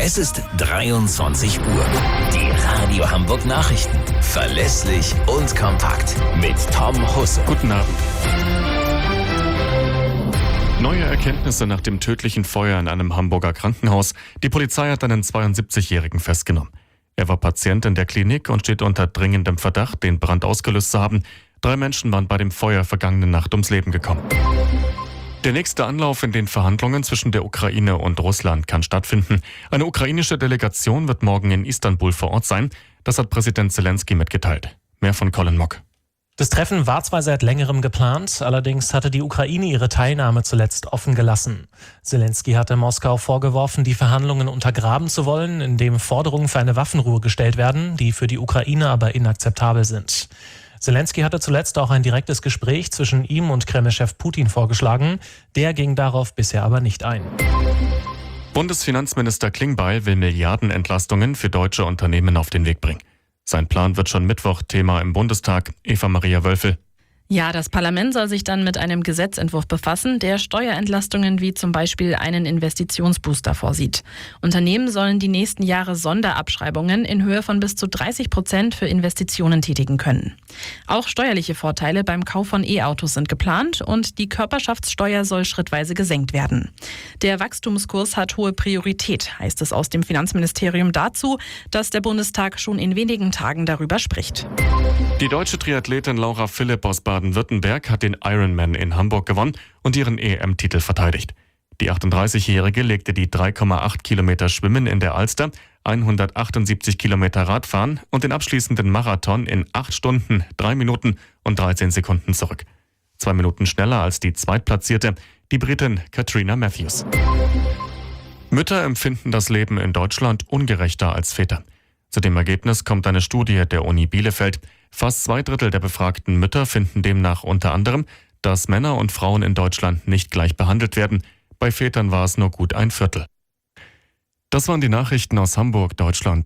Es ist 23 Uhr. Die Radio Hamburg Nachrichten. Verlässlich und kompakt. Mit Tom Husse. Guten Abend. Neue Erkenntnisse nach dem tödlichen Feuer in einem Hamburger Krankenhaus. Die Polizei hat einen 72-Jährigen festgenommen. Er war Patient in der Klinik und steht unter dringendem Verdacht, den Brand ausgelöst zu haben. 3 Menschen waren bei dem Feuer vergangene Nacht ums Leben gekommen. Der nächste Anlauf in den Verhandlungen zwischen der Ukraine und Russland kann stattfinden. Eine ukrainische Delegation wird morgen in Istanbul vor Ort sein. Das hat Präsident Zelensky mitgeteilt. Mehr von Colin Mock. Das Treffen war zwar seit längerem geplant, allerdings hatte die Ukraine ihre Teilnahme zuletzt offen gelassen. Zelensky hatte Moskau vorgeworfen, die Verhandlungen untergraben zu wollen, indem Forderungen für eine Waffenruhe gestellt werden, die für die Ukraine aber inakzeptabel sind. Zelensky hatte zuletzt auch ein direktes Gespräch zwischen ihm und Kreml-Chef Putin vorgeschlagen. Der ging darauf bisher aber nicht ein. Bundesfinanzminister Klingbeil will Milliardenentlastungen für deutsche Unternehmen auf den Weg bringen. Sein Plan wird schon Mittwoch Thema im Bundestag. Eva-Maria Wölfel. Ja, das Parlament soll sich dann mit einem Gesetzentwurf befassen, der Steuerentlastungen wie zum Beispiel einen Investitionsbooster vorsieht. Unternehmen sollen die nächsten Jahre Sonderabschreibungen in Höhe von bis zu 30% für Investitionen tätigen können. Auch steuerliche Vorteile beim Kauf von E-Autos sind geplant und die Körperschaftssteuer soll schrittweise gesenkt werden. Der Wachstumskurs hat hohe Priorität, heißt es aus dem Finanzministerium dazu, dass der Bundestag schon in wenigen Tagen darüber spricht. Die deutsche Triathletin Laura Philipp aus Baden-Württemberg hat den Ironman in Hamburg gewonnen und ihren EM-Titel verteidigt. Die 38-Jährige legte die 3,8 Kilometer Schwimmen in der Alster, 178 Kilometer Radfahren und den abschließenden Marathon in 8 Stunden, 3 Minuten und 13 Sekunden zurück. 2 Minuten schneller als die Zweitplatzierte, die Britin Katrina Matthews. Mütter empfinden das Leben in Deutschland ungerechter als Väter. Zu dem Ergebnis kommt eine Studie der Uni Bielefeld. Fast 2/3 der befragten Mütter finden demnach unter anderem, dass Männer und Frauen in Deutschland nicht gleich behandelt werden. Bei Vätern war es nur gut 1/4. Das waren die Nachrichten aus Hamburg, Deutschland.